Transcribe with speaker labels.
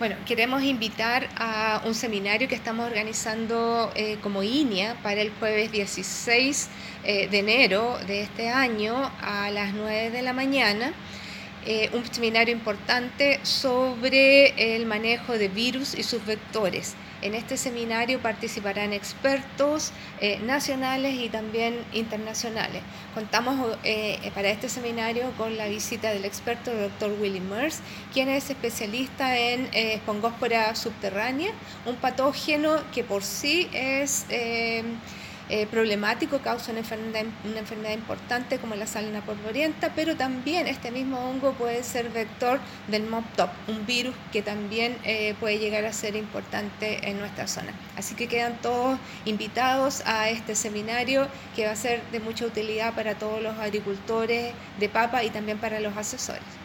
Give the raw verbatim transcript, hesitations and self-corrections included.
Speaker 1: Bueno, queremos invitar a un seminario que estamos organizando eh, como I N E A para el jueves dieciséis eh, de enero de este año a las nueve de la mañana. Eh, un seminario importante sobre el manejo de virus y sus vectores. En este seminario participarán expertos eh, nacionales y también internacionales. Contamos eh, para este seminario con la visita del experto doctor Willy Merz, quien es especialista en eh, espongospora subterránea, un patógeno que por sí es eh, Eh, problemático, causa una enfermedad, una enfermedad importante como la salina polvorienta, pero también este mismo hongo puede ser vector del Mob-Top, un virus que también eh, puede llegar a ser importante en nuestra zona. Así que quedan todos invitados a este seminario que va a ser de mucha utilidad para todos los agricultores de papa y también para los asesores.